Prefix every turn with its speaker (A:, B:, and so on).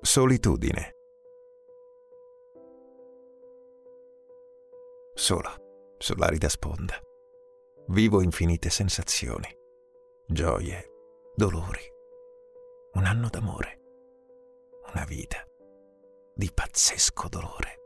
A: Solitudine. Sola, sull'arida sponda, vivo infinite sensazioni, gioie, dolori, un anno d'amore, una vita di pazzesco dolore.